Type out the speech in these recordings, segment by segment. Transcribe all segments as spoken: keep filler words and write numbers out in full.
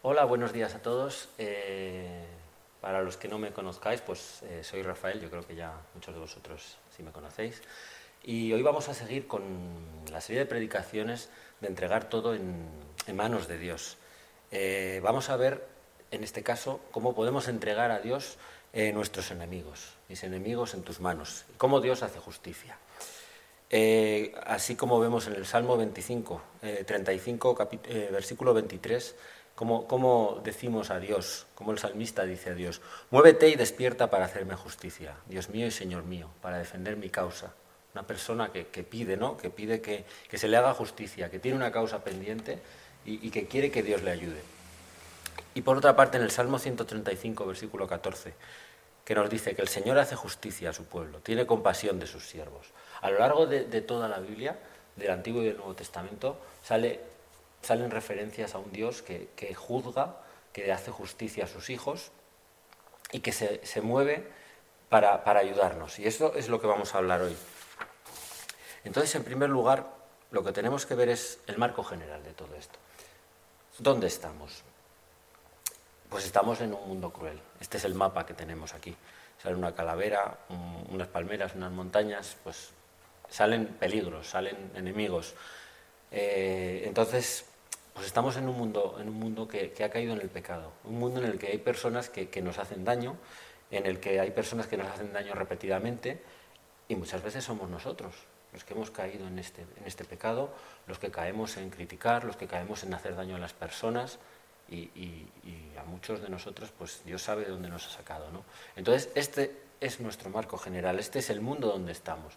Hola, buenos días a todos. Eh, para los que no me conozcáis, pues eh, soy Rafael, yo creo que ya muchos de vosotros sí me conocéis. Y hoy vamos a seguir con la serie de predicaciones de entregar todo en, en manos de Dios. Eh, vamos a ver, en este caso, cómo podemos entregar a Dios eh, nuestros enemigos, mis enemigos en tus manos, cómo Dios hace justicia. Eh, así como vemos en el Salmo veinticinco, eh, treinta y cinco, eh, versículo veintitrés, como, como decimos a Dios, como el salmista dice a Dios: muévete y despierta para hacerme justicia, Dios mío y Señor mío, para defender mi causa. Una persona que, que pide, ¿no? Que pide que, que se le haga justicia, que tiene una causa pendiente y, y que quiere que Dios le ayude. Y por otra parte, en el Salmo ciento treinta y cinco, versículo catorce, que nos dice que el Señor hace justicia a su pueblo, tiene compasión de sus siervos. A lo largo de, de toda la Biblia, del Antiguo y del Nuevo Testamento, sale, salen referencias a un Dios que, que juzga, que hace justicia a sus hijos y que se, se mueve para, para ayudarnos. Y eso es lo que vamos a hablar hoy. Entonces, en primer lugar, lo que tenemos que ver es el marco general de todo esto. ¿Dónde estamos? Pues estamos en un mundo cruel. Este es el mapa que tenemos aquí. Sale una calavera, un, unas palmeras, unas montañas, pues salen peligros, salen enemigos. Eh, entonces, pues estamos en un mundo, en un mundo que, que ha caído en el pecado. Un mundo en el que hay personas que, que nos hacen daño, en el que hay personas que nos hacen daño repetidamente, y muchas veces somos nosotros los que hemos caído en este, en este pecado, los que caemos en criticar, los que caemos en hacer daño a las personas. Y, y, y a muchos de nosotros, pues Dios sabe de dónde nos ha sacado, ¿no? Entonces, este es nuestro marco general, este es el mundo donde estamos.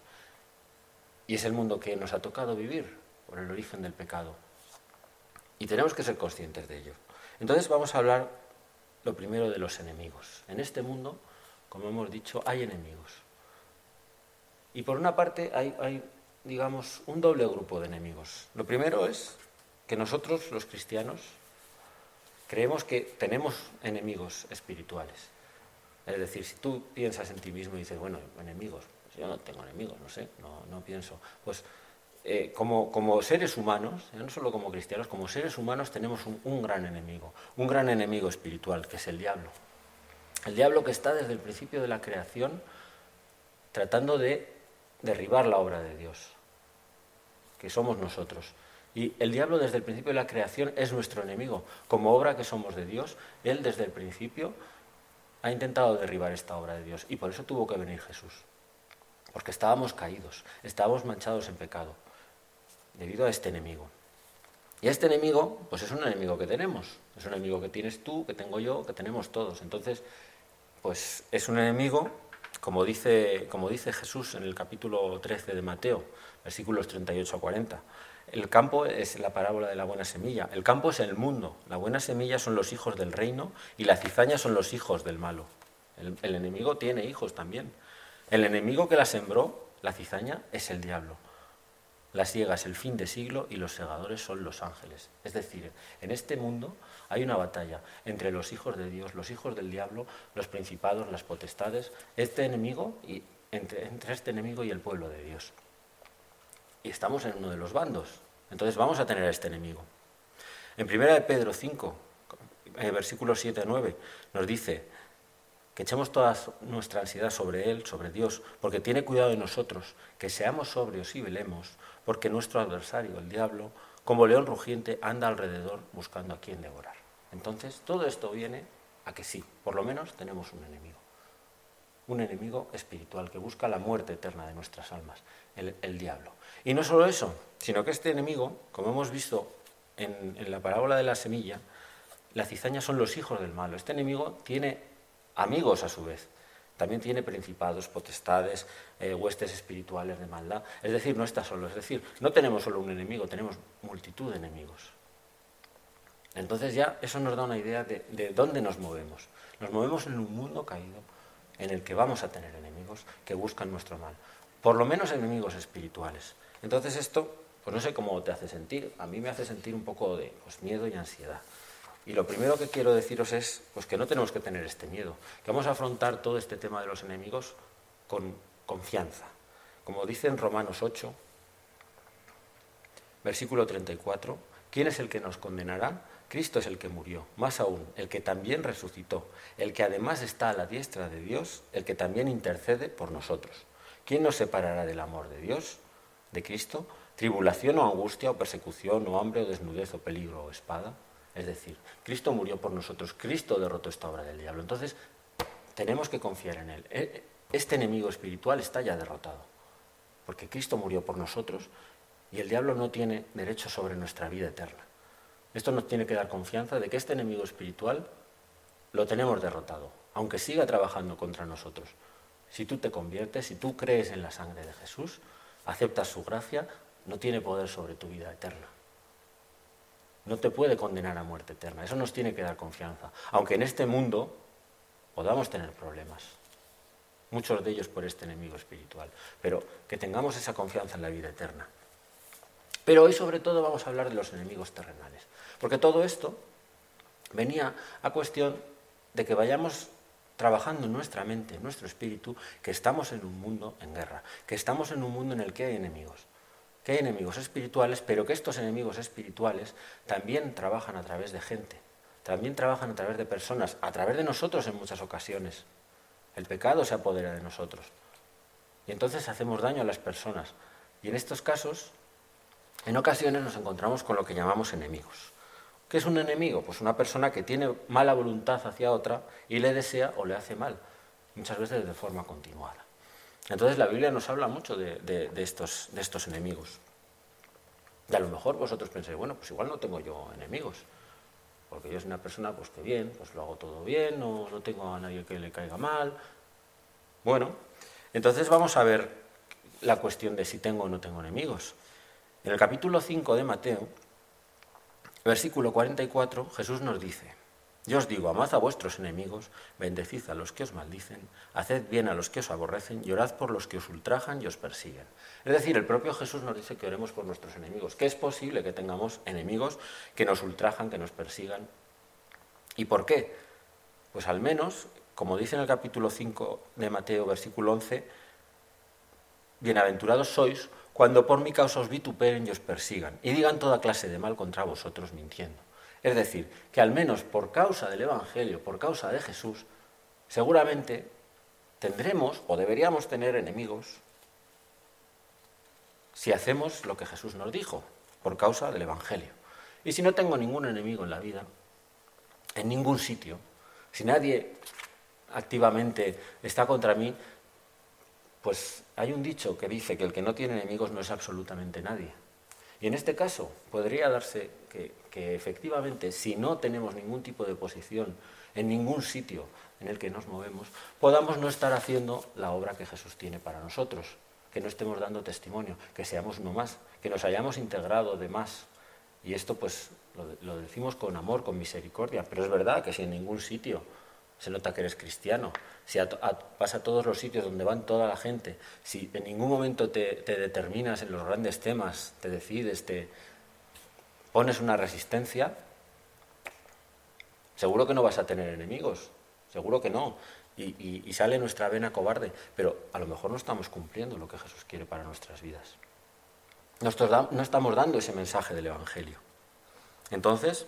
Y es el mundo que nos ha tocado vivir por el origen del pecado. Y tenemos que ser conscientes de ello. Entonces vamos a hablar lo primero de los enemigos. En este mundo, como hemos dicho, hay enemigos. Y por una parte hay, hay digamos, un doble grupo de enemigos. Lo primero es que nosotros, los cristianos, creemos que tenemos enemigos espirituales. Es decir, si tú piensas en ti mismo y dices, bueno, enemigos, pues yo no tengo enemigos, no sé, no, no pienso. Pues eh, como, como seres humanos, no solo como cristianos, como seres humanos tenemos un, un gran enemigo, un gran enemigo espiritual, que es el diablo. El diablo que está desde el principio de la creación tratando de derribar la obra de Dios, que somos nosotros. Y el diablo desde el principio de la creación es nuestro enemigo. Como obra que somos de Dios, él desde el principio ha intentado derribar esta obra de Dios. Y por eso tuvo que venir Jesús. Porque estábamos caídos, estábamos manchados en pecado, debido a este enemigo. Y este enemigo, pues es un enemigo que tenemos. Es un enemigo que tienes tú, que tengo yo, que tenemos todos. Entonces, pues es un enemigo, como dice, como dice Jesús en el capítulo trece de Mateo, versículos treinta y ocho a cuarenta. El campo es la parábola de la buena semilla. El campo es el mundo. La buena semilla son los hijos del reino y la cizaña son los hijos del malo. El, el enemigo tiene hijos también. El enemigo que la sembró, la cizaña, es el diablo. La siega es el fin de siglo y los segadores son los ángeles. Es decir, en este mundo hay una batalla entre los hijos de Dios, los hijos del diablo, los principados, las potestades, este enemigo y entre, entre este enemigo y el pueblo de Dios. Y estamos en uno de los bandos. Entonces vamos a tener a este enemigo. En primera de Pedro cinco, eh, versículos siete a nueve, nos dice que echemos toda nuestra ansiedad sobre Él, sobre Dios, porque tiene cuidado de nosotros, que seamos sobrios y velemos, porque nuestro adversario, el diablo, como león rugiente, anda alrededor buscando a quien devorar. Entonces, todo esto viene a que sí, por lo menos tenemos un enemigo. Un enemigo espiritual que busca la muerte eterna de nuestras almas, el, el diablo. Y no solo eso, sino que este enemigo, como hemos visto en, en la parábola de la semilla, la cizaña son los hijos del malo. Este enemigo tiene amigos a su vez. También tiene principados, potestades, eh, huestes espirituales de maldad. Es decir, no está solo. Es decir, no tenemos solo un enemigo, tenemos multitud de enemigos. Entonces ya eso nos da una idea de, de dónde nos movemos. Nos movemos en un mundo caído, en el que vamos a tener enemigos que buscan nuestro mal. Por lo menos enemigos espirituales. Entonces esto, pues no sé cómo te hace sentir. A mí me hace sentir un poco de pues, miedo y ansiedad. Y lo primero que quiero deciros es pues, que no tenemos que tener este miedo. Que vamos a afrontar todo este tema de los enemigos con confianza. Como dice en Romanos ocho, versículo treinta y cuatro, ¿quién es el que nos condenará? Cristo es el que murió, más aún, el que también resucitó, el que además está a la diestra de Dios, el que también intercede por nosotros. ¿Quién nos separará del amor de Dios, de Cristo? ¿Tribulación o angustia o persecución o hambre o desnudez o peligro o espada? Es decir, Cristo murió por nosotros, Cristo derrotó esta obra del diablo. Entonces, tenemos que confiar en Él. Este enemigo espiritual está ya derrotado, porque Cristo murió por nosotros y el diablo no tiene derecho sobre nuestra vida eterna. Esto nos tiene que dar confianza de que este enemigo espiritual lo tenemos derrotado, aunque siga trabajando contra nosotros. Si tú te conviertes, si tú crees en la sangre de Jesús, aceptas su gracia, no tiene poder sobre tu vida eterna. No te puede condenar a muerte eterna. Eso nos tiene que dar confianza. Aunque en este mundo podamos tener problemas, muchos de ellos por este enemigo espiritual, pero que tengamos esa confianza en la vida eterna. Pero hoy sobre todo vamos a hablar de los enemigos terrenales, porque todo esto venía a cuestión de que vayamos trabajando en nuestra mente, en nuestro espíritu, que estamos en un mundo en guerra, que estamos en un mundo en el que hay enemigos, que hay enemigos espirituales, pero que estos enemigos espirituales también trabajan a través de gente, también trabajan a través de personas, a través de nosotros en muchas ocasiones. El pecado se apodera de nosotros y entonces hacemos daño a las personas. Y en estos casos, en ocasiones nos encontramos con lo que llamamos enemigos. ¿Qué es un enemigo? Pues una persona que tiene mala voluntad hacia otra y le desea o le hace mal, muchas veces de forma continuada. Entonces la Biblia nos habla mucho de, de, de, estos, de estos enemigos. Y a lo mejor vosotros pensáis, bueno, pues igual no tengo yo enemigos, porque yo soy una persona pues que bien, pues lo hago todo bien, no, no tengo a nadie que le caiga mal. Bueno, entonces vamos a ver la cuestión de si tengo o no tengo enemigos. En el capítulo cinco de Mateo, versículo cuarenta y cuatro, Jesús nos dice: yo os digo, amad a vuestros enemigos, bendecid a los que os maldicen, haced bien a los que os aborrecen y orad por los que os ultrajan y os persiguen. Es decir, el propio Jesús nos dice que oremos por nuestros enemigos, que es posible que tengamos enemigos que nos ultrajan, que nos persigan. ¿Y por qué? Pues al menos, como dice en el capítulo cinco de Mateo, versículo once, bienaventurados sois cuando por mi causa os vituperen y os persigan, y digan toda clase de mal contra vosotros mintiendo. Es decir, que al menos por causa del Evangelio, por causa de Jesús, seguramente tendremos o deberíamos tener enemigos si hacemos lo que Jesús nos dijo, por causa del Evangelio. Y si no tengo ningún enemigo en la vida, en ningún sitio, si nadie activamente está contra mí, pues hay un dicho que dice que el que no tiene enemigos no es absolutamente nadie. Y en este caso podría darse que, que efectivamente, si no tenemos ningún tipo de posición en ningún sitio en el que nos movemos, podamos no estar haciendo la obra que Jesús tiene para nosotros, que no estemos dando testimonio, que seamos uno más, que nos hayamos integrado de más. Y esto pues lo, lo decimos con amor, con misericordia, pero es verdad que si en ningún sitio se nota que eres cristiano, si a, a, vas a todos los sitios donde van toda la gente, si en ningún momento te, te determinas en los grandes temas, te decides, te pones una resistencia, seguro que no vas a tener enemigos, seguro que no, y, y, y sale nuestra vena cobarde, pero a lo mejor no estamos cumpliendo lo que Jesús quiere para nuestras vidas. Nosotros da, no estamos dando ese mensaje del Evangelio. Entonces,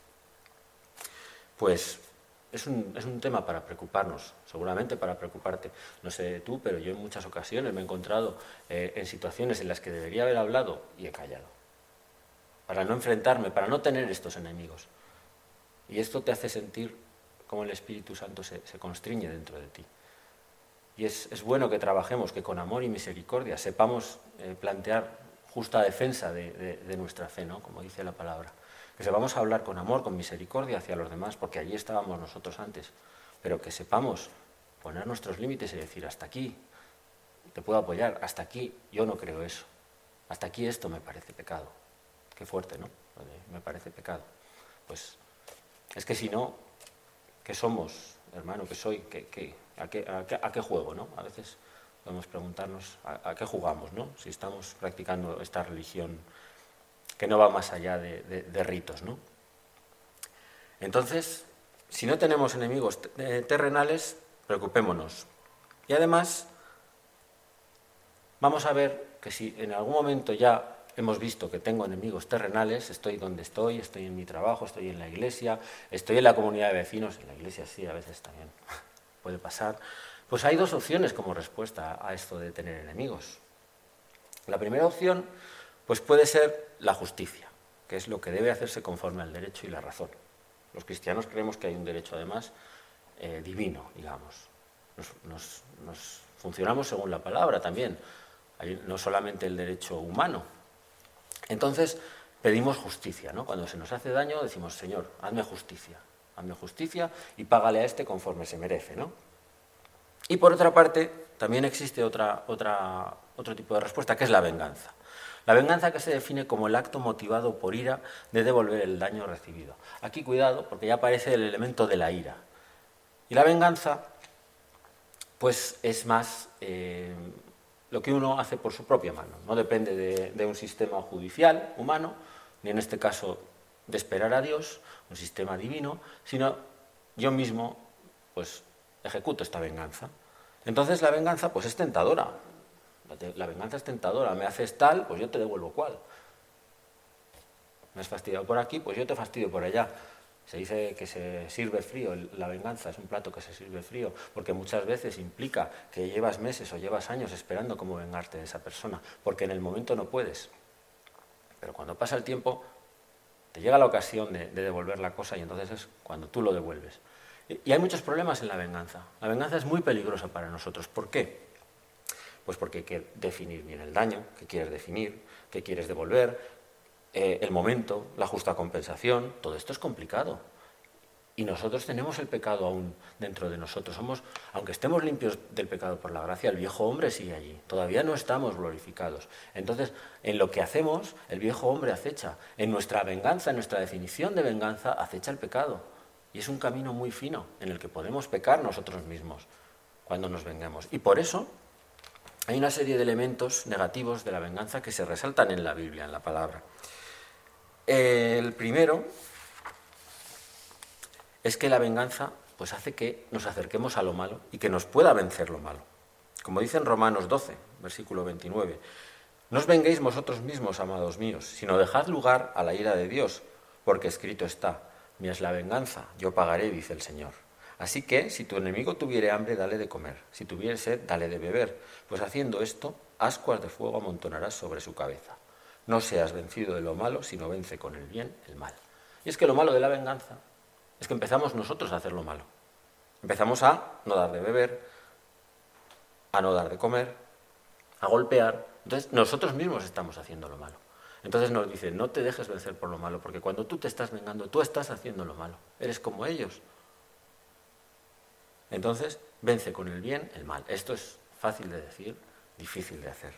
pues Es un, es un tema para preocuparnos, seguramente para preocuparte. No sé tú, pero yo en muchas ocasiones me he encontrado eh, en situaciones en las que debería haber hablado y he callado. Para no enfrentarme, para no tener estos enemigos. Y esto te hace sentir como el Espíritu Santo se, se constriñe dentro de ti. Y es, es bueno que trabajemos, que con amor y misericordia sepamos eh, plantear justa defensa de, de, de nuestra fe, ¿no? Como dice la palabra. Que sepamos hablar con amor, con misericordia hacia los demás, porque allí estábamos nosotros antes, pero que sepamos poner nuestros límites y decir, hasta aquí te puedo apoyar, hasta aquí yo no creo eso, hasta aquí esto me parece pecado. Qué fuerte, ¿no? Me parece pecado. Pues es que si no, ¿qué somos, hermano? ¿Qué soy? ¿Qué, qué, a, qué, a, qué, ¿A qué juego, no? A veces podemos preguntarnos a, a qué jugamos, ¿no? Si estamos practicando esta religión que no va más allá de, de, de ritos, ¿no? Entonces, si no tenemos enemigos terrenales, preocupémonos. Y además, vamos a ver que si en algún momento ya hemos visto que tengo enemigos terrenales, estoy donde estoy, estoy en mi trabajo, estoy en la iglesia, estoy en la comunidad de vecinos, en la iglesia sí, a veces también puede pasar, pues hay dos opciones como respuesta a esto de tener enemigos. La primera opción pues puede ser la justicia, que es lo que debe hacerse conforme al derecho y la razón. Los cristianos creemos que hay un derecho además eh, divino, digamos. Nos, nos, nos funcionamos según la palabra también, hay no solamente el derecho humano. Entonces pedimos justicia, ¿no? Cuando se nos hace daño decimos, Señor, hazme justicia, hazme justicia y págale a este conforme se merece, ¿no? Y por otra parte, también existe otra, otra, otro tipo de respuesta, que es la venganza. La venganza que se define como el acto motivado por ira de devolver el daño recibido. Aquí cuidado, porque ya aparece el elemento de la ira. Y la venganza, pues es más eh, lo que uno hace por su propia mano. No depende de, de un sistema judicial humano, ni en este caso de esperar a Dios, un sistema divino, sino yo mismo, pues, ejecuto esta venganza. Entonces la venganza pues es tentadora. La venganza es tentadora. Me haces tal, pues yo te devuelvo cual. Me has fastidiado por aquí, pues yo te fastidio por allá. Se dice que se sirve frío, la venganza es un plato que se sirve frío, porque muchas veces implica que llevas meses o llevas años esperando cómo vengarte de esa persona, porque en el momento no puedes. Pero cuando pasa el tiempo, te llega la ocasión de, de devolver la cosa y entonces es cuando tú lo devuelves. Y hay muchos problemas en la venganza. La venganza es muy peligrosa para nosotros. ¿Por qué? Pues porque hay que definir bien el daño, qué quieres definir, qué quieres devolver, eh, el momento, la justa compensación. Todo esto es complicado. Y nosotros tenemos el pecado aún dentro de nosotros. Somos, aunque estemos limpios del pecado por la gracia, el viejo hombre sigue allí. Todavía no estamos glorificados. Entonces, en lo que hacemos, el viejo hombre acecha. En nuestra venganza, en nuestra definición de venganza, acecha el pecado. Y es un camino muy fino en el que podemos pecar nosotros mismos cuando nos vengamos. Y por eso hay una serie de elementos negativos de la venganza que se resaltan en la Biblia, en la palabra. El primero es que la venganza pues, hace que nos acerquemos a lo malo y que nos pueda vencer lo malo. Como dice en Romanos doce, versículo veintinueve, no os venguéis vosotros mismos, amados míos, sino dejad lugar a la ira de Dios, porque escrito está, mía es la venganza, yo pagaré, dice el Señor. Así que, si tu enemigo tuviere hambre, dale de comer. Si tuviere sed, dale de beber. Pues haciendo esto, ascuas de fuego amontonarás sobre su cabeza. No seas vencido de lo malo, sino vence con el bien el mal. Y es que lo malo de la venganza es que empezamos nosotros a hacer lo malo. Empezamos a no dar de beber, a no dar de comer, a golpear. Entonces, nosotros mismos estamos haciendo lo malo. Entonces nos dice, no te dejes vencer por lo malo, porque cuando tú te estás vengando, tú estás haciendo lo malo. Eres como ellos. Entonces, vence con el bien el mal. Esto es fácil de decir, difícil de hacer.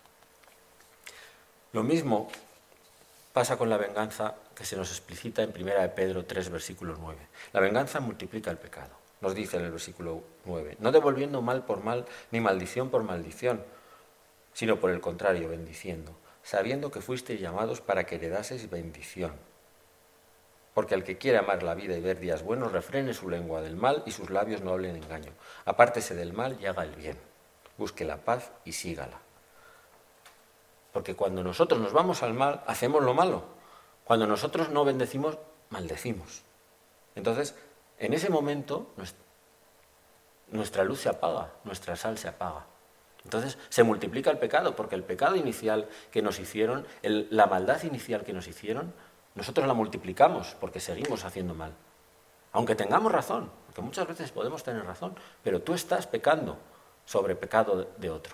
Lo mismo pasa con la venganza que se nos explicita en primera de Pedro tres, versículo nueve. La venganza multiplica el pecado. Nos dice en el versículo nueve, no devolviendo mal por mal, ni maldición por maldición, sino por el contrario, bendiciendo, sabiendo que fuisteis llamados para que heredaseis bendición. Porque al que quiere amar la vida y ver días buenos, refrene su lengua del mal y sus labios no hablen engaño. Apártese del mal y haga el bien. Busque la paz y sígala. Porque cuando nosotros nos vamos al mal, hacemos lo malo. Cuando nosotros no bendecimos, maldecimos. Entonces, en ese momento, nuestra luz se apaga, nuestra sal se apaga. Entonces se multiplica el pecado, porque el pecado inicial que nos hicieron, el, la maldad inicial que nos hicieron, nosotros la multiplicamos porque seguimos haciendo mal. Aunque tengamos razón, porque muchas veces podemos tener razón, pero tú estás pecando sobre pecado de otro.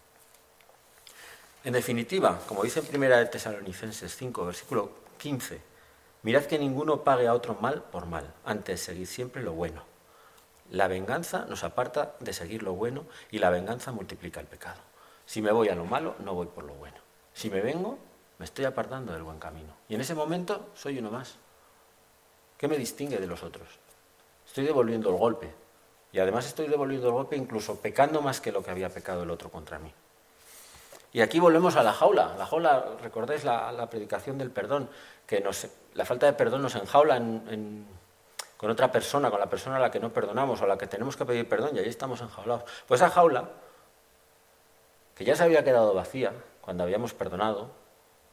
En definitiva, como dice en primera de Tesalonicenses cinco, versículo quince, mirad que ninguno pague a otro mal por mal, antes seguid siempre lo bueno. La venganza nos aparta de seguir lo bueno y la venganza multiplica el pecado. Si me voy a lo malo, no voy por lo bueno. Si me vengo, me estoy apartando del buen camino. Y en ese momento soy uno más. ¿Qué me distingue de los otros? Estoy devolviendo el golpe. Y además estoy devolviendo el golpe incluso pecando más que lo que había pecado el otro contra mí. Y aquí volvemos a la jaula. La jaula, recordáis la, la predicación del perdón, que nos, la falta de perdón nos enjaula en... en con otra persona, con la persona a la que no perdonamos o a la que tenemos que pedir perdón, y ahí estamos enjaulados. Pues esa jaula, que ya se había quedado vacía cuando habíamos perdonado,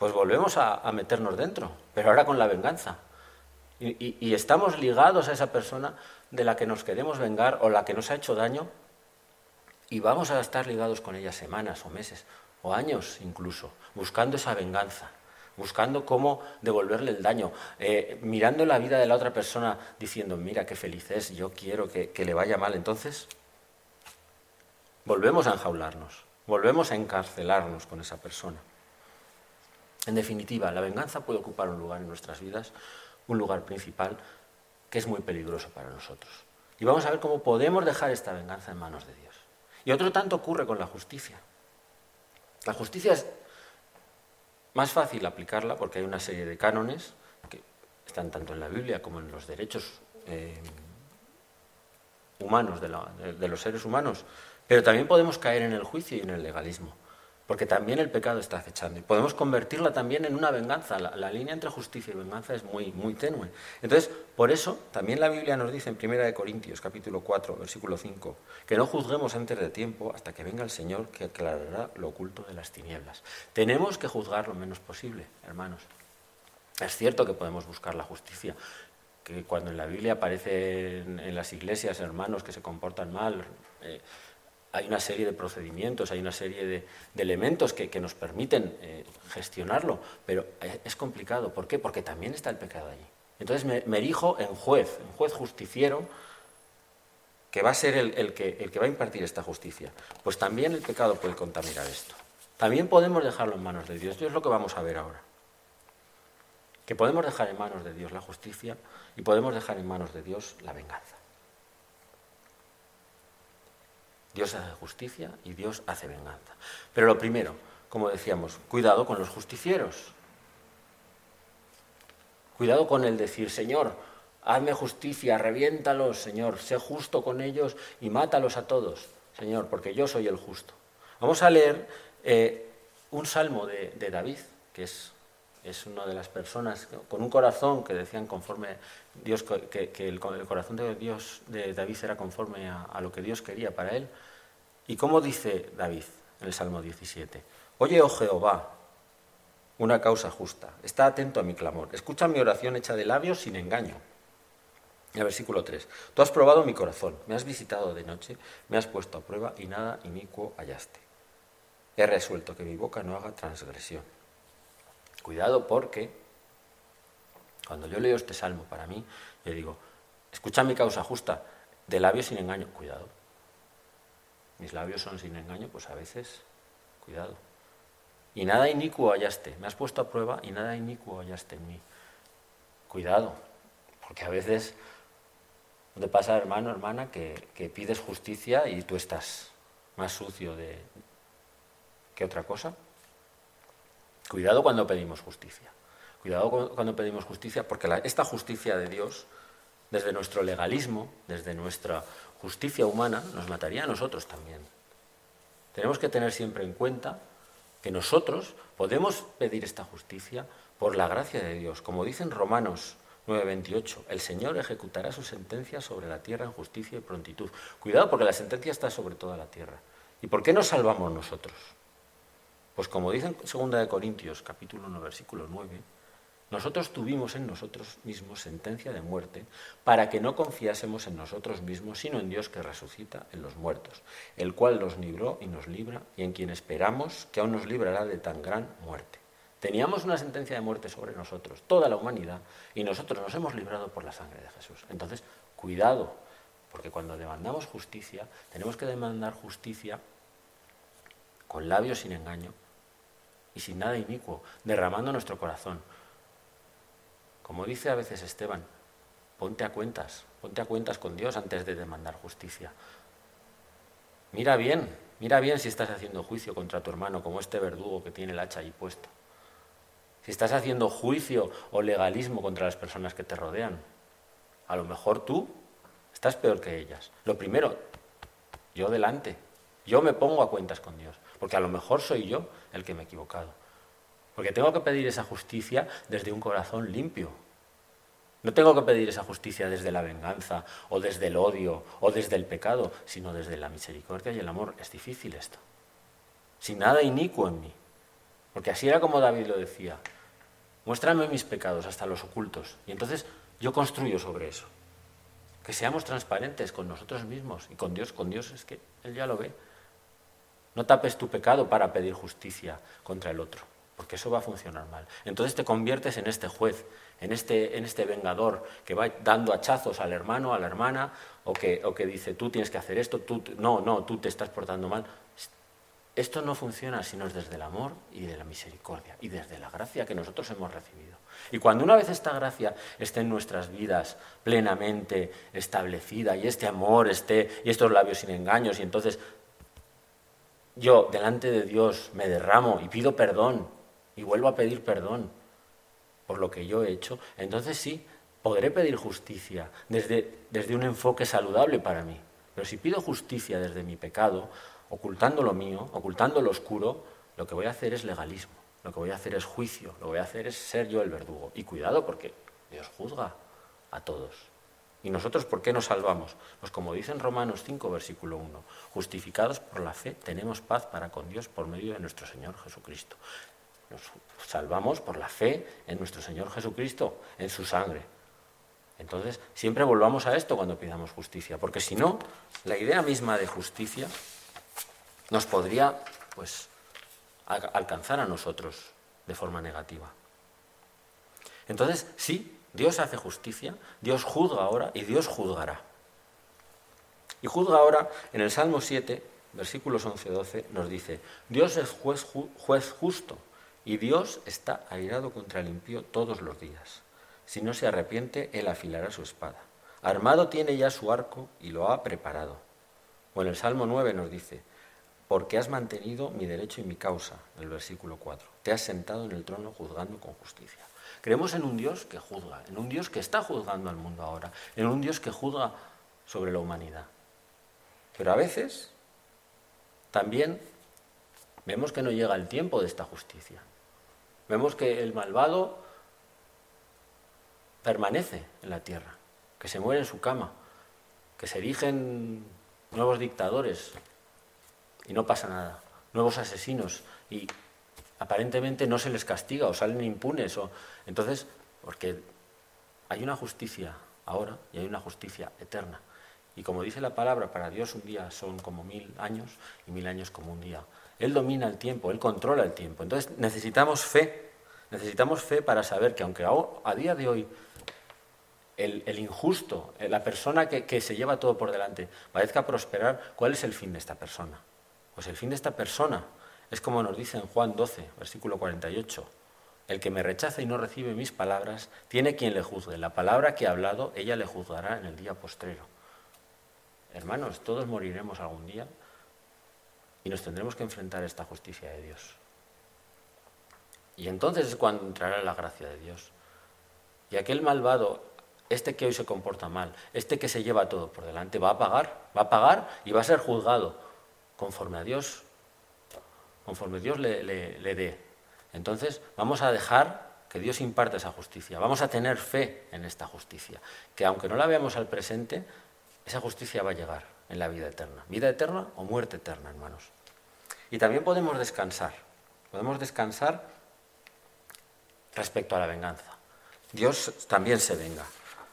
pues volvemos a, a meternos dentro, pero ahora con la venganza. Y, y, y estamos ligados a esa persona de la que nos queremos vengar o la que nos ha hecho daño, y vamos a estar ligados con ella semanas o meses o años incluso, buscando esa venganza, buscando cómo devolverle el daño, eh, mirando la vida de la otra persona diciendo, mira qué feliz es, yo quiero que, que le vaya mal. Entonces, volvemos a enjaularnos, volvemos a encarcelarnos con esa persona. En definitiva, la venganza puede ocupar un lugar en nuestras vidas, un lugar principal, que es muy peligroso para nosotros. Y vamos a ver cómo podemos dejar esta venganza en manos de Dios. Y otro tanto ocurre con la justicia. La justicia es más fácil aplicarla porque hay una serie de cánones que están tanto en la Biblia como en los derechos eh, humanos de, la, de, de los seres humanos, pero también podemos caer en el juicio y en el legalismo, porque también el pecado está acechando y podemos convertirla también en una venganza. La, la línea entre justicia y venganza es muy, muy tenue. Entonces, por eso, también la Biblia nos dice en primera de Corintios, capítulo cuatro, versículo cinco, que no juzguemos antes de tiempo hasta que venga el Señor que aclarará lo oculto de las tinieblas. Tenemos que juzgar lo menos posible, hermanos. Es cierto que podemos buscar la justicia, que cuando en la Biblia aparecen en las iglesias hermanos que se comportan mal, eh, hay una serie de procedimientos, hay una serie de, de elementos que, que nos permiten eh, gestionarlo, pero es complicado. ¿Por qué? Porque también está el pecado allí. Entonces me, me erijo en juez, en juez justiciero, que va a ser el, el, que, el que va a impartir esta justicia. Pues también el pecado puede contaminar esto. También podemos dejarlo en manos de Dios. Esto es lo que vamos a ver ahora. Que podemos dejar en manos de Dios la justicia y podemos dejar en manos de Dios la venganza. Dios hace justicia y Dios hace venganza. Pero lo primero, como decíamos, cuidado con los justicieros. Cuidado con el decir, Señor, hazme justicia, reviéntalos, Señor, sé justo con ellos y mátalos a todos, Señor, porque yo soy el justo. Vamos a leer eh, un salmo de, de David, que es, es una de las personas con un corazón que decían conforme Dios, que, que el, el corazón de Dios de David era conforme a, a lo que Dios quería para él. ¿Y cómo dice David en el Salmo diecisiete? Oye, oh Jehová, una causa justa, está atento a mi clamor, escucha mi oración hecha de labios sin engaño. Y el versículo tres, tú has probado mi corazón, me has visitado de noche, me has puesto a prueba y nada inicuo hallaste. He resuelto que mi boca no haga transgresión. Cuidado porque cuando yo leo este salmo para mí, yo digo, escucha mi causa justa, de labios sin engaño, cuidado. Mis labios son sin engaño, pues a veces, cuidado. Y nada inicuo hallaste, me has puesto a prueba y nada inicuo hallaste en mí. Cuidado, porque a veces te pasa, hermano, hermana, que, que pides justicia y tú estás más sucio de, que otra cosa. Cuidado cuando pedimos justicia. Cuidado cuando pedimos justicia, porque la, esta justicia de Dios, desde nuestro legalismo, desde nuestra justicia humana, nos mataría a nosotros también. Tenemos que tener siempre en cuenta que nosotros podemos pedir esta justicia por la gracia de Dios. Como dice en Romanos nueve veintiocho, el Señor ejecutará su sentencia sobre la tierra en justicia y prontitud. Cuidado, porque la sentencia está sobre toda la tierra. ¿Y por qué nos salvamos nosotros? Pues como dice en segunda de Corintios, capítulo uno, versículo nueve, nosotros tuvimos en nosotros mismos sentencia de muerte para que no confiásemos en nosotros mismos, sino en Dios que resucita en los muertos, el cual nos libró y nos libra, y en quien esperamos que aún nos librará de tan gran muerte. Teníamos una sentencia de muerte sobre nosotros, toda la humanidad, y nosotros nos hemos librado por la sangre de Jesús. Entonces, cuidado, porque cuando demandamos justicia, tenemos que demandar justicia con labios sin engaño y sin nada inicuo, derramando nuestro corazón. Como dice a veces Esteban, ponte a cuentas, ponte a cuentas con Dios antes de demandar justicia. Mira bien, mira bien si estás haciendo juicio contra tu hermano, como este verdugo que tiene el hacha ahí puesto. Si estás haciendo juicio o legalismo contra las personas que te rodean, a lo mejor tú estás peor que ellas. Lo primero, yo delante, yo me pongo a cuentas con Dios, porque a lo mejor soy yo el que me he equivocado. Porque tengo que pedir esa justicia desde un corazón limpio. No tengo que pedir esa justicia desde la venganza, o desde el odio, o desde el pecado, sino desde la misericordia y el amor. Es difícil esto. Sin nada inicuo en mí. Porque así era como David lo decía. Muéstrame mis pecados, hasta los ocultos. Y entonces yo construyo sobre eso. Que seamos transparentes con nosotros mismos y con Dios. Con Dios es que Él ya lo ve. No tapes tu pecado para pedir justicia contra el otro, porque eso va a funcionar mal. Entonces te conviertes en este juez, en este, en este vengador que va dando hachazos al hermano, a la hermana, o que, o que dice, tú tienes que hacer esto, tú, no, no, tú te estás portando mal. Esto no funciona sino es desde el amor y de la misericordia y desde la gracia que nosotros hemos recibido. Y cuando una vez esta gracia esté en nuestras vidas plenamente establecida y este amor esté y estos labios sin engaños, y entonces yo delante de Dios me derramo y pido perdón y vuelvo a pedir perdón por lo que yo he hecho, entonces sí, podré pedir justicia desde, desde un enfoque saludable para mí. Pero si pido justicia desde mi pecado, ocultando lo mío, ocultando lo oscuro, lo que voy a hacer es legalismo, lo que voy a hacer es juicio, lo que voy a hacer es ser yo el verdugo. Y cuidado, porque Dios juzga a todos. ¿Y nosotros por qué nos salvamos? Pues como dice en Romanos cinco, versículo uno, justificados por la fe tenemos paz para con Dios por medio de nuestro Señor Jesucristo. Nos salvamos por la fe en nuestro Señor Jesucristo, en su sangre. Entonces, siempre volvamos a esto cuando pidamos justicia, porque si no, la idea misma de justicia nos podría, pues, a- alcanzar a nosotros de forma negativa. Entonces, sí, Dios hace justicia, Dios juzga ahora y Dios juzgará. Y juzga ahora, en el Salmo siete, versículos once y doce, nos dice, Dios es juez, ju- juez justo y Dios está airado contra el impío todos los días. Si no se arrepiente, él afilará su espada. Armado tiene ya su arco y lo ha preparado. O en el Salmo nueve nos dice, porque has mantenido mi derecho y mi causa, el versículo cuatro. Te has sentado en el trono juzgando con justicia. Creemos en un Dios que juzga, en un Dios que está juzgando al mundo ahora, en un Dios que juzga sobre la humanidad. Pero a veces también vemos que no llega el tiempo de esta justicia. Vemos que el malvado permanece en la tierra, que se muere en su cama, que se erigen nuevos dictadores y no pasa nada, nuevos asesinos y aparentemente no se les castiga o salen impunes. O... Entonces, porque hay una justicia ahora y hay una justicia eterna. Y como dice la palabra, para Dios un día son como mil años y mil años como un día. Él domina el tiempo, Él controla el tiempo. Entonces necesitamos fe, necesitamos fe para saber que aunque a día de hoy el, el injusto, la persona que, que se lleva todo por delante, parezca prosperar, ¿cuál es el fin de esta persona? Pues el fin de esta persona es como nos dice en Juan doce, versículo cuarenta y ocho. El que me rechaza y no recibe mis palabras, tiene quien le juzgue. La palabra que he hablado, ella le juzgará en el día postrero. Hermanos, todos moriremos algún día y nos tendremos que enfrentar a esta justicia de Dios. Y entonces es cuando entrará la gracia de Dios. Y aquel malvado, este que hoy se comporta mal, este que se lleva todo por delante, va a pagar, va a pagar y va a ser juzgado conforme a Dios, conforme Dios le, le, le dé. Entonces vamos a dejar que Dios imparte esa justicia, vamos a tener fe en esta justicia, que aunque no la veamos al presente, esa justicia va a llegar en la vida eterna. Vida eterna o muerte eterna, hermanos. Y también podemos descansar. Podemos descansar respecto a la venganza. Dios también se venga.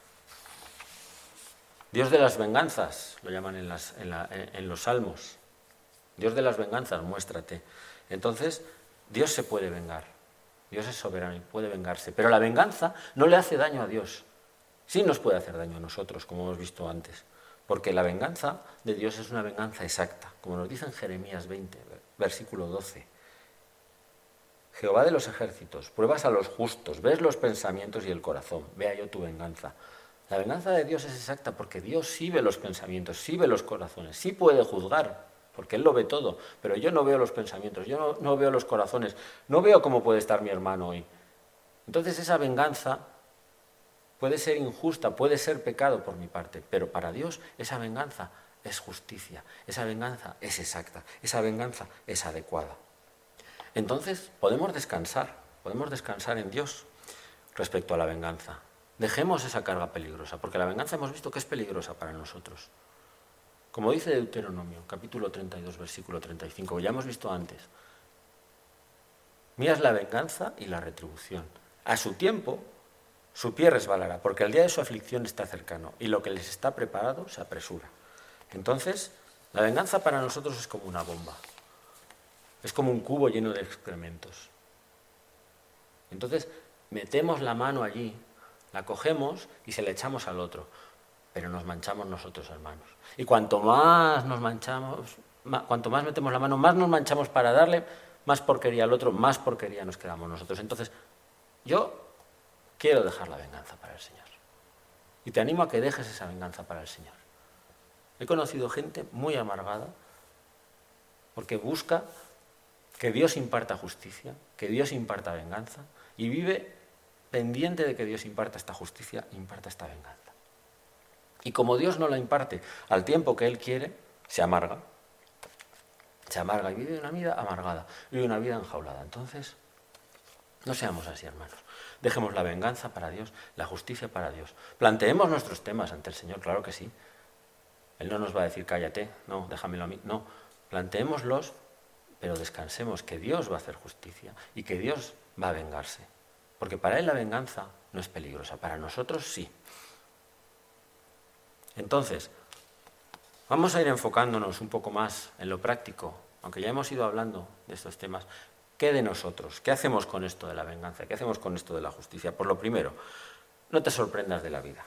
Dios de las venganzas, lo llaman en, las, en, la, en los salmos. Dios de las venganzas, muéstrate. Entonces, Dios se puede vengar. Dios es soberano y puede vengarse. Pero la venganza no le hace daño a Dios. Sí nos puede hacer daño a nosotros, como hemos visto antes. Porque la venganza de Dios es una venganza exacta, como nos dice en Jeremías veinte, versículo doce. Jehová de los ejércitos, pruebas a los justos, ves los pensamientos y el corazón, vea yo tu venganza. La venganza de Dios es exacta porque Dios sí ve los pensamientos, sí ve los corazones, sí puede juzgar, porque Él lo ve todo, pero yo no veo los pensamientos, yo no, no veo los corazones, no veo cómo puede estar mi hermano hoy. Entonces esa venganza puede ser injusta, puede ser pecado por mi parte, pero para Dios esa venganza es justicia, esa venganza es exacta, esa venganza es adecuada. Entonces podemos descansar, podemos descansar en Dios respecto a la venganza. Dejemos esa carga peligrosa, porque la venganza hemos visto que es peligrosa para nosotros. Como dice Deuteronomio, capítulo treinta y dos, versículo treinta y cinco, ya hemos visto antes. Mía es la venganza y la retribución. A su tiempo, su pie resbalará, porque el día de su aflicción está cercano, y lo que les está preparado se apresura. Entonces, la venganza para nosotros es como una bomba. Es como un cubo lleno de excrementos. Entonces, metemos la mano allí, la cogemos y se la echamos al otro. Pero nos manchamos nosotros, hermanos. Y cuanto más nos manchamos, más, cuanto más metemos la mano, más nos manchamos para darle más porquería al otro, más porquería nos quedamos nosotros. Entonces, yo quiero dejar la venganza para el Señor. Y te animo a que dejes esa venganza para el Señor. He conocido gente muy amargada porque busca que Dios imparta justicia, que Dios imparta venganza, y vive pendiente de que Dios imparta esta justicia, imparta esta venganza. Y como Dios no la imparte al tiempo que Él quiere, se amarga. Se amarga y vive una vida amargada, vive una vida enjaulada. Entonces, no seamos así, hermanos. Dejemos la venganza para Dios, la justicia para Dios. Planteemos nuestros temas ante el Señor, claro que sí. Él no nos va a decir, cállate, no, déjamelo a mí. No, planteémoslos, pero descansemos, que Dios va a hacer justicia y que Dios va a vengarse. Porque para Él la venganza no es peligrosa, para nosotros sí. Entonces, vamos a ir enfocándonos un poco más en lo práctico, aunque ya hemos ido hablando de estos temas. ¿Qué de nosotros? ¿Qué hacemos con esto de la venganza? ¿Qué hacemos con esto de la justicia? Por lo primero, no te sorprendas de la vida.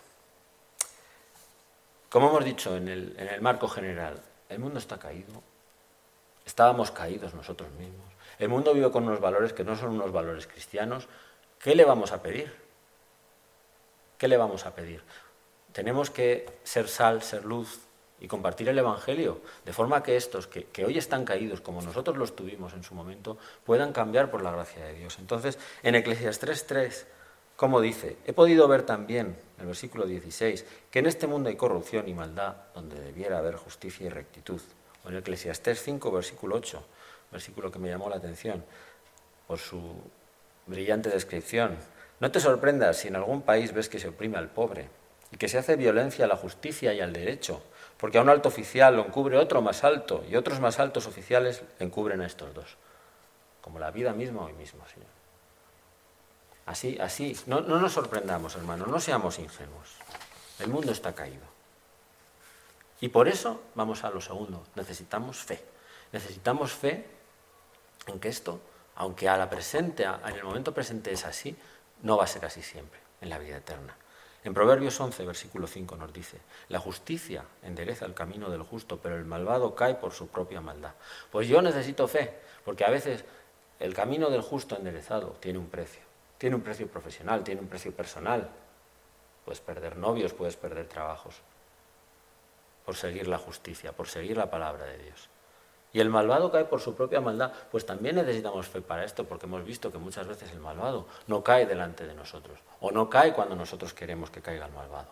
Como hemos dicho en el, en el marco general, el mundo está caído, estábamos caídos nosotros mismos, el mundo vive con unos valores que no son unos valores cristianos. ¿Qué le vamos a pedir? ¿Qué le vamos a pedir? Tenemos que ser sal, ser luz y compartir el Evangelio, de forma que estos que, que hoy están caídos, como nosotros los tuvimos en su momento, puedan cambiar por la gracia de Dios. Entonces, en Eclesiastés tres, como dice, he podido ver también, en el versículo dieciséis, que en este mundo hay corrupción y maldad, donde debiera haber justicia y rectitud. O en Eclesiastés cinco, versículo ocho, versículo que me llamó la atención por su brillante descripción. No te sorprendas si en algún país ves que se oprime al pobre y que se hace violencia a la justicia y al derecho, porque a un alto oficial lo encubre otro más alto y otros más altos oficiales le encubren a estos dos, como la vida misma hoy mismo, Señor. Así, así, no, no nos sorprendamos, hermanos, no seamos ingenuos. El mundo está caído. Y por eso vamos a lo segundo, necesitamos fe. Necesitamos fe en que esto, aunque a la presente, en el momento presente es así, no va a ser así siempre, en la vida eterna. En Proverbios once, versículo cinco nos dice, la justicia endereza el camino del justo, pero el malvado cae por su propia maldad. Pues yo necesito fe, porque a veces el camino del justo enderezado tiene un precio. Tiene un precio profesional, tiene un precio personal. Puedes perder novios, puedes perder trabajos, por seguir la justicia, por seguir la palabra de Dios. Y el malvado cae por su propia maldad, pues también necesitamos fe para esto, porque hemos visto que muchas veces el malvado no cae delante de nosotros, o no cae cuando nosotros queremos que caiga el malvado.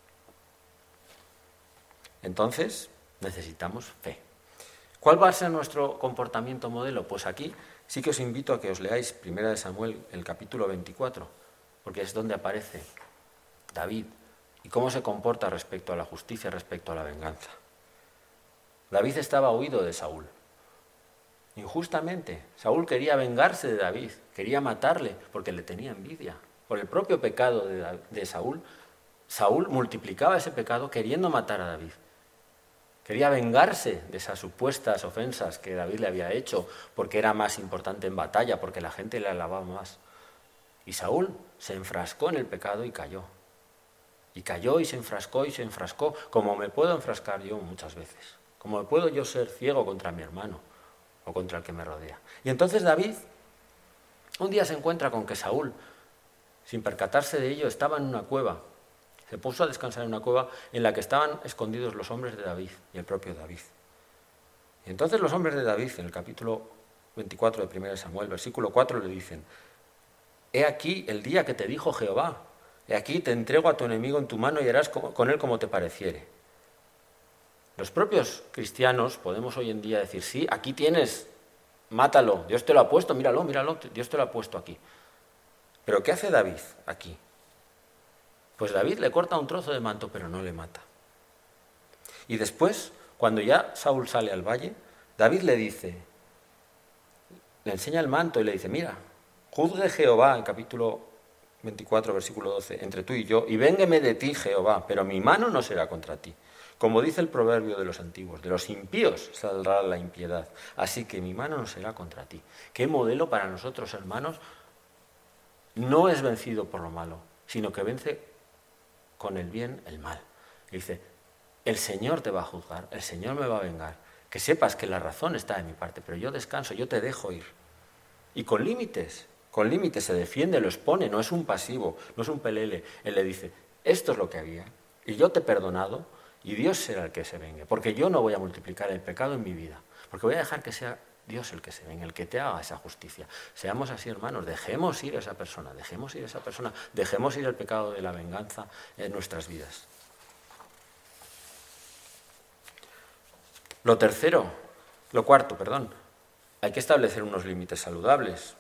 Entonces, necesitamos fe. ¿Cuál va a ser nuestro comportamiento modelo? Pues aquí sí que os invito a que os leáis primera de Samuel, el capítulo veinticuatro, porque es donde aparece David y cómo se comporta respecto a la justicia, respecto a la venganza. David estaba huido de Saúl. Injustamente, Saúl quería vengarse de David, quería matarle porque le tenía envidia. Por el propio pecado de, de Saúl, Saúl multiplicaba ese pecado queriendo matar a David. Quería vengarse de esas supuestas ofensas que David le había hecho porque era más importante en batalla, porque la gente le alababa más. Y Saúl se enfrascó en el pecado y cayó. Y cayó y se enfrascó y se enfrascó, como me puedo enfrascar yo muchas veces. Como puedo yo ser ciego contra mi hermano o contra el que me rodea. Y entonces David un día se encuentra con que Saúl, sin percatarse de ello, estaba en una cueva. Se puso a descansar en una cueva en la que estaban escondidos los hombres de David y el propio David. Y entonces los hombres de David, en el capítulo veinticuatro de primera de Samuel, versículo cuatro, le dicen, he aquí el día que te dijo Jehová, he aquí te entrego a tu enemigo en tu mano y harás con él como te pareciere. Los propios cristianos podemos hoy en día decir, sí, aquí tienes, mátalo, Dios te lo ha puesto, míralo, míralo, Dios te lo ha puesto aquí. Pero ¿qué hace David aquí? Pues David le corta un trozo de manto, pero no le mata. Y después, cuando ya Saúl sale al valle, David le dice, le enseña el manto y le dice, mira, juzgue Jehová, en capítulo veinticuatro, versículo doce, entre tú y yo, y véngueme de ti, Jehová, pero mi mano no será contra ti. Como dice el proverbio de los antiguos, de los impíos saldrá la impiedad, así que mi mano no será contra ti. ¿Qué modelo para nosotros, hermanos? No es vencido por lo malo, sino que vence con el bien el mal. Y dice, el Señor te va a juzgar, el Señor me va a vengar. Que sepas que la razón está de mi parte, pero yo descanso, yo te dejo ir. Y con límites, con límites se defiende, lo expone, no es un pasivo, no es un pelele. Él le dice, esto es lo que había, y yo te he perdonado, y Dios será el que se vengue, porque yo no voy a multiplicar el pecado en mi vida, porque voy a dejar que sea Dios el que se venga, el que te haga esa justicia. Seamos así, hermanos, dejemos ir a esa persona, dejemos ir a esa persona, dejemos ir el pecado de la venganza en nuestras vidas. Lo tercero, lo cuarto, perdón, hay que establecer unos límites saludables.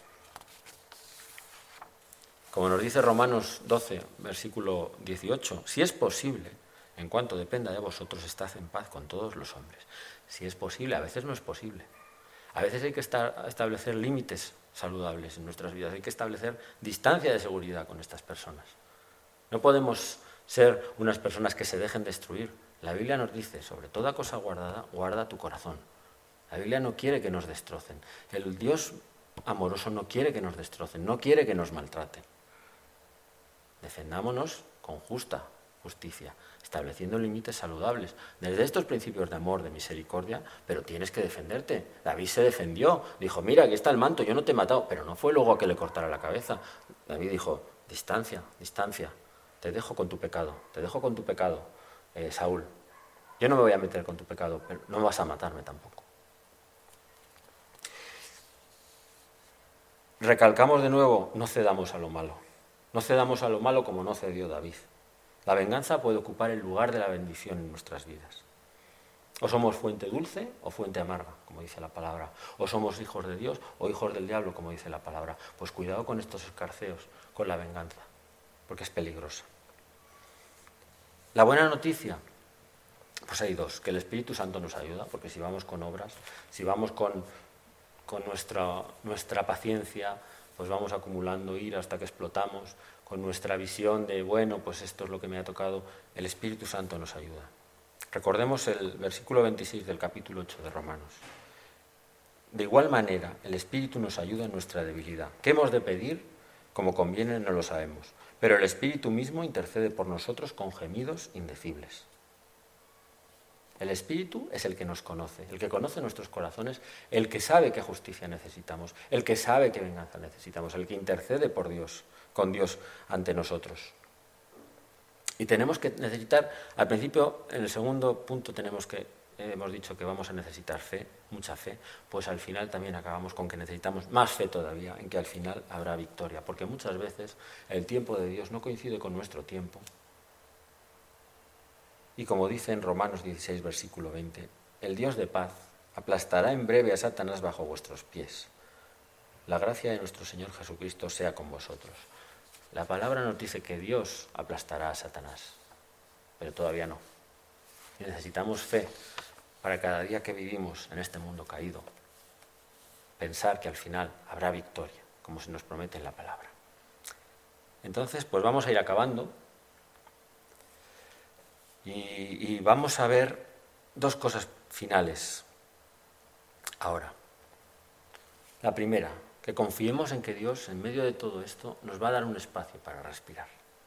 Como nos dice Romanos doce, versículo dieciocho, si es posible, en cuanto dependa de vosotros, estad en paz con todos los hombres. Si es posible, a veces no es posible. A veces hay que estar, establecer límites saludables en nuestras vidas, hay que establecer distancia de seguridad con estas personas. No podemos ser unas personas que se dejen destruir. La Biblia nos dice, sobre toda cosa guardada, guarda tu corazón. La Biblia no quiere que nos destrocen. El Dios amoroso no quiere que nos destrocen, no quiere que nos maltraten. Defendámonos con justa justicia, estableciendo límites saludables, desde estos principios de amor, de misericordia, pero tienes que defenderte. David se defendió, dijo, mira, aquí está el manto, yo no te he matado, pero no fue luego a que le cortara la cabeza. David dijo, distancia, distancia, te dejo con tu pecado, te dejo con tu pecado, eh, Saúl. Yo no me voy a meter con tu pecado, pero no vas a matarme tampoco. Recalcamos de nuevo, no cedamos a lo malo. No cedamos a lo malo como no cedió David. La venganza puede ocupar el lugar de la bendición en nuestras vidas. O somos fuente dulce o fuente amarga, como dice la palabra. O somos hijos de Dios o hijos del diablo, como dice la palabra. Pues cuidado con estos escarceos, con la venganza, porque es peligrosa. La buena noticia, pues hay dos, que el Espíritu Santo nos ayuda, porque si vamos con obras, si vamos con, con nuestra, nuestra paciencia, pues vamos acumulando ira hasta que explotamos, con nuestra visión de, bueno, pues esto es lo que me ha tocado, el Espíritu Santo nos ayuda. Recordemos el versículo veintiséis del capítulo ocho de Romanos. De igual manera, el Espíritu nos ayuda en nuestra debilidad. ¿Qué hemos de pedir? Como conviene no lo sabemos, pero el Espíritu mismo intercede por nosotros con gemidos indecibles. El Espíritu es el que nos conoce, el que conoce nuestros corazones, el que sabe qué justicia necesitamos, el que sabe qué venganza necesitamos, el que intercede por Dios, con Dios ante nosotros. Y tenemos que necesitar, al principio, en el segundo punto tenemos que, hemos dicho que vamos a necesitar fe, mucha fe, pues al final también acabamos con que necesitamos más fe todavía, en que al final habrá victoria, porque muchas veces el tiempo de Dios no coincide con nuestro tiempo. Y como dice en Romanos dieciséis, versículo veinte, el Dios de paz aplastará en breve a Satanás bajo vuestros pies. La gracia de nuestro Señor Jesucristo sea con vosotros. La palabra nos dice que Dios aplastará a Satanás, pero todavía no. Y necesitamos fe para cada día que vivimos en este mundo caído, pensar que al final habrá victoria, como se nos promete en la palabra. Entonces, pues vamos a ir acabando. Y, y vamos a ver dos cosas finales ahora. La primera, que confiemos en que Dios, en medio de todo esto, nos va a dar un espacio para respirar.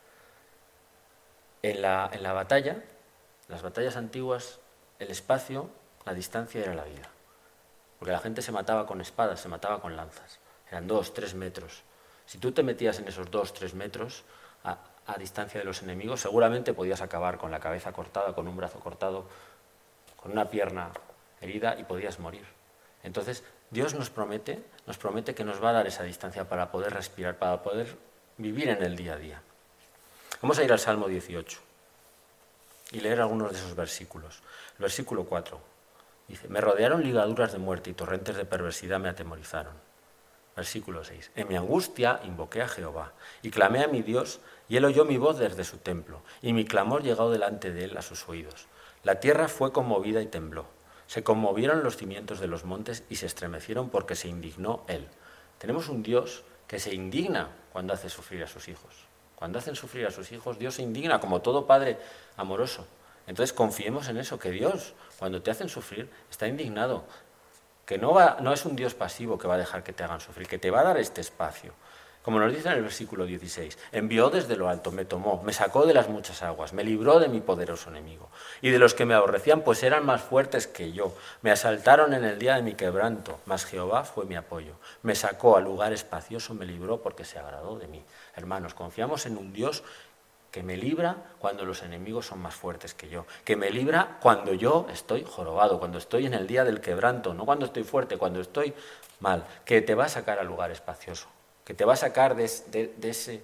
En la, en la batalla, en las batallas antiguas, el espacio, la distancia era la vida. Porque la gente se mataba con espadas, se mataba con lanzas. Eran dos, tres metros. Si tú te metías en esos dos, tres metros, a, a distancia de los enemigos, seguramente podías acabar con la cabeza cortada, con un brazo cortado, con una pierna herida y podías morir. Entonces, Dios nos promete, nos promete que nos va a dar esa distancia para poder respirar, para poder vivir en el día a día. Vamos a ir al Salmo dieciocho y leer algunos de esos versículos. El versículo cuatro dice, me rodearon ligaduras de muerte y torrentes de perversidad me atemorizaron. Versículo seis, en mi angustia invoqué a Jehová y clamé a mi Dios y él oyó mi voz desde su templo y mi clamor llegó delante de él a sus oídos. La tierra fue conmovida y tembló. Se conmovieron los cimientos de los montes y se estremecieron porque se indignó Él. Tenemos un Dios que se indigna cuando hace sufrir a sus hijos. Cuando hacen sufrir a sus hijos, Dios se indigna, como todo padre amoroso. Entonces confiemos en eso, que Dios, cuando te hacen sufrir, está indignado. Que no, va, no es un Dios pasivo que va a dejar que te hagan sufrir, que te va a dar este espacio. Como nos dice en el versículo dieciséis, envió desde lo alto, me tomó, me sacó de las muchas aguas, me libró de mi poderoso enemigo. Y de los que me aborrecían, pues eran más fuertes que yo. Me asaltaron en el día de mi quebranto, mas Jehová fue mi apoyo. Me sacó a lugar espacioso, me libró porque se agradó de mí. Hermanos, confiamos en un Dios que me libra cuando los enemigos son más fuertes que yo, que me libra cuando yo estoy jorobado, cuando estoy en el día del quebranto, no cuando estoy fuerte, cuando estoy mal, que te va a sacar al lugar espacioso, que te va a sacar de, de, de ese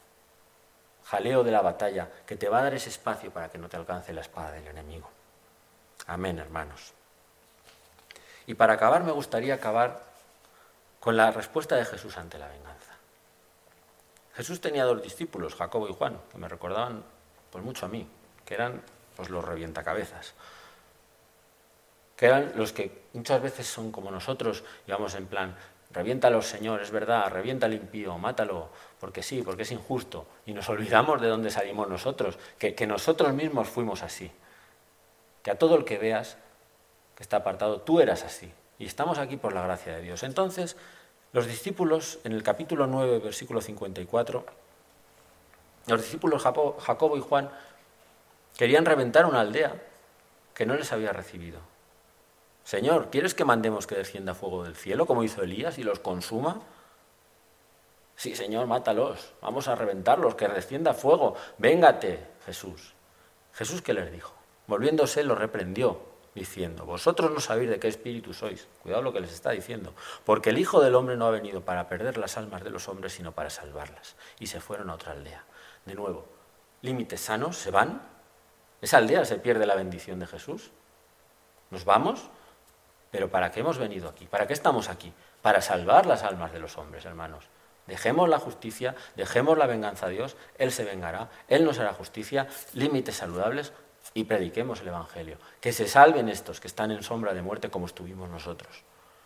jaleo de la batalla, que te va a dar ese espacio para que no te alcance la espada del enemigo. Amén, hermanos. Y para acabar me gustaría acabar con la respuesta de Jesús ante la venganza. Jesús tenía dos discípulos, Jacobo y Juan, que me recordaban pues mucho a mí, que eran pues los revientacabezas, que eran los que muchas veces son como nosotros, y vamos en plan, reviéntalo, Señor, es verdad, revienta al impío, mátalo, porque sí, porque es injusto, y nos olvidamos de dónde salimos nosotros, que, que nosotros mismos fuimos así, que a todo el que veas que está apartado, tú eras así, y estamos aquí por la gracia de Dios. Entonces, los discípulos, en el capítulo nueve, versículo cincuenta y cuatro, los discípulos Jacobo y Juan querían reventar una aldea que no les había recibido. Señor, ¿quieres que mandemos que descienda fuego del cielo, como hizo Elías, y los consuma? Sí, Señor, mátalos, vamos a reventarlos, que descienda fuego. Véngate, Jesús. Jesús, ¿qué les dijo? Volviéndose, los reprendió, diciendo, vosotros no sabéis de qué espíritu sois. Cuidado lo que les está diciendo. Porque el Hijo del Hombre no ha venido para perder las almas de los hombres, sino para salvarlas. Y se fueron a otra aldea. De nuevo, límites sanos, se van. Esa aldea se pierde la bendición de Jesús. Nos vamos, pero ¿para qué hemos venido aquí? ¿Para qué estamos aquí? Para salvar las almas de los hombres, hermanos. Dejemos la justicia, dejemos la venganza a Dios, Él se vengará, Él nos hará justicia, límites saludables, y prediquemos el Evangelio. Que se salven estos que están en sombra de muerte como estuvimos nosotros.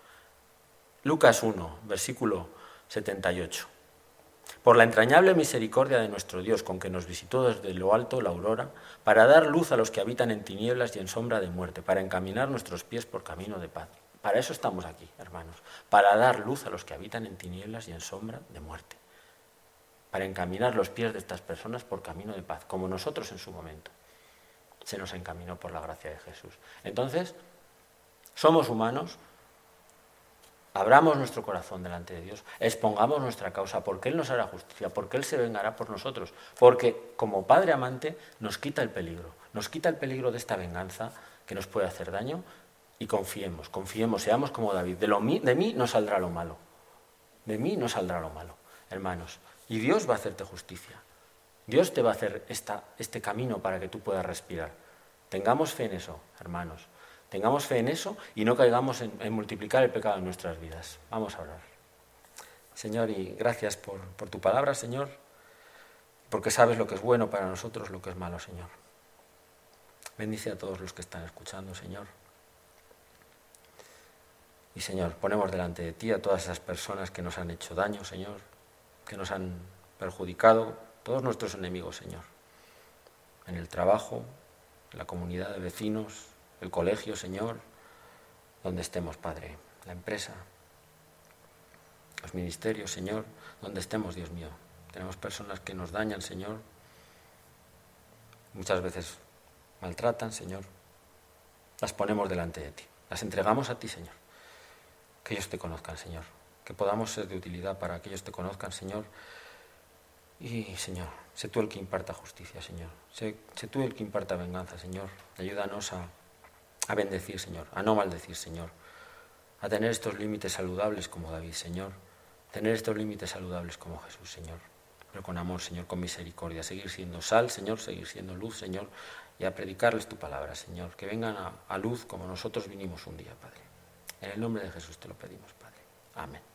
Lucas uno, versículo setenta y ocho. Por la entrañable misericordia de nuestro Dios, con que nos visitó desde lo alto la aurora, para dar luz a los que habitan en tinieblas y en sombra de muerte, para encaminar nuestros pies por camino de paz. Para eso estamos aquí, hermanos, para dar luz a los que habitan en tinieblas y en sombra de muerte, para encaminar los pies de estas personas por camino de paz, como nosotros en su momento se nos encaminó por la gracia de Jesús. Entonces, somos humanos, abramos nuestro corazón delante de Dios, expongamos nuestra causa, porque Él nos hará justicia, porque Él se vengará por nosotros, porque como Padre amante nos quita el peligro, nos quita el peligro de esta venganza que nos puede hacer daño, y confiemos, confiemos, seamos como David, de, lo, de mí no saldrá lo malo, de mí no saldrá lo malo, hermanos, y Dios va a hacerte justicia. Dios te va a hacer esta, este camino para que tú puedas respirar. Tengamos fe en eso, hermanos. Tengamos fe en eso y no caigamos en, en multiplicar el pecado en nuestras vidas. Vamos a orar. Señor, y gracias por, por tu palabra, Señor, porque sabes lo que es bueno para nosotros, lo que es malo, Señor. Bendice a todos los que están escuchando, Señor. Y, Señor, ponemos delante de ti a todas esas personas que nos han hecho daño, Señor, que nos han perjudicado, todos nuestros enemigos, Señor, en el trabajo, en la comunidad de vecinos, el colegio, Señor, donde estemos, Padre, la empresa, los ministerios, Señor, donde estemos, Dios mío. Tenemos personas que nos dañan, Señor, muchas veces maltratan, Señor. Las ponemos delante de ti, las entregamos a ti, Señor. Que ellos te conozcan, Señor, que podamos ser de utilidad para que ellos te conozcan, Señor. Y, Señor, sé tú el que imparta justicia, Señor. Sé, sé tú el que imparta venganza, Señor. Ayúdanos a, a bendecir, Señor, a no maldecir, Señor. A tener estos límites saludables como David, Señor. Tener estos límites saludables como Jesús, Señor. Pero con amor, Señor, con misericordia. Seguir siendo sal, Señor, seguir siendo luz, Señor. Y a predicarles tu palabra, Señor. Que vengan a, a luz como nosotros vinimos un día, Padre. En el nombre de Jesús te lo pedimos, Padre. Amén.